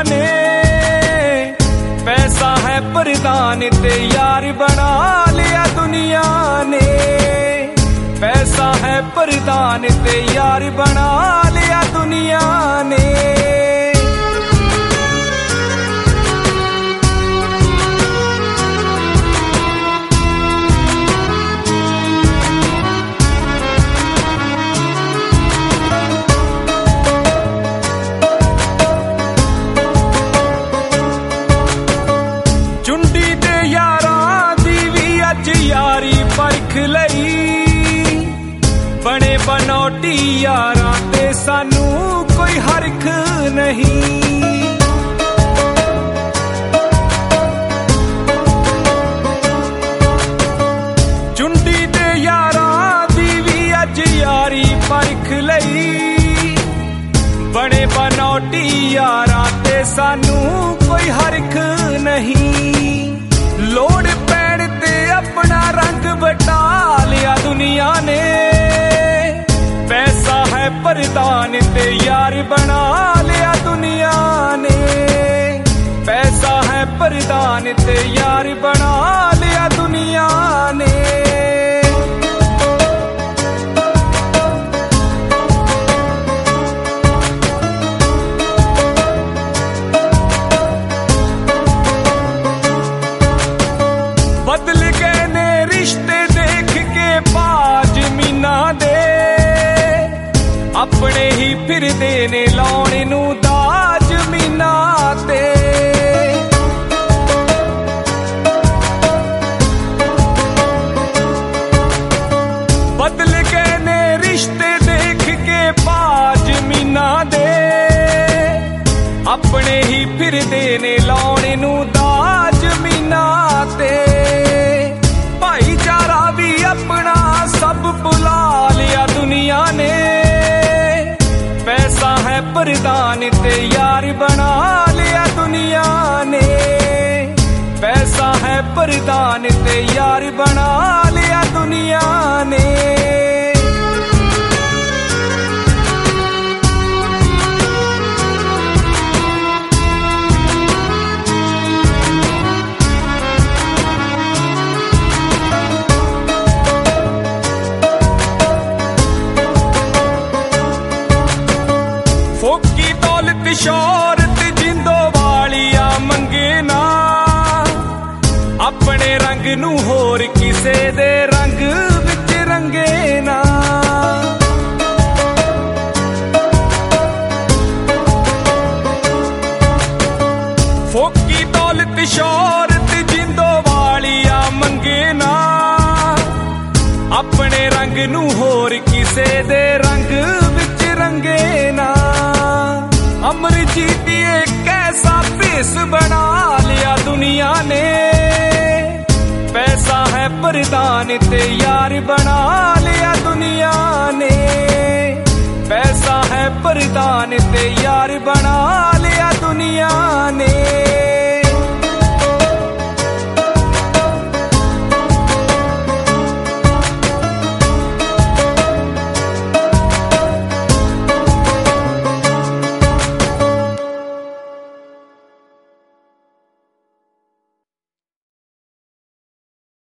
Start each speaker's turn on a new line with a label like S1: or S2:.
S1: ने। पैसा है प्रधान ते यार बना लिया दुनिया ने। पैसा है प्रधान ते यार बना लिया दुनिया ने। यारी परख लई बने बनौटी यारां ते सानू कोई हरख नहीं। चुंडी ते यारां दी वी अज यारी परख लई बने बनौटी यारां ते सानू कोई हरख नहीं। लोड़ पैण ते अपना रंग बटा लिया दुनिया ने। पैसा है प्रधान ते यार बना लिया दुनिया ने। पैसा है प्रधान ते यार बना लिया दुनिया ने। बदल गए ने रिश्ते देख के बाज मीना दे। अपने ही फिर देने लाने नू दाज मीना ते। बदल गए ने रिश्ते देख के बाज मीना दे। अपने ही फिर देने लाने नू दाज मीना ते। भाईचारा भी अपना सब बुला लिया दुनिया ने। पैसा है प्रधान ते यार बना लिया दुनिया ने। पैसा है प्रधान ते यार बना लिया दुनिया ने। फोकी दौलत शौहरत जिंदो वालिया मंगे ना। अपने रंग नू होर किसे दे रंग विच रंगे ना। फोकी दौलत शौहरत जिंदो वालिया मंगे ना। अपने रंग नू होर किसे दे रंग विच रंगे ना। अमरजीत एक ऐसा भेस बना लिया दुनिया ने। पैसा है प्रधान ते यार बना लिया दुनिया ने। पैसा है प्रधान ते यार बना लिया दुनिया ने।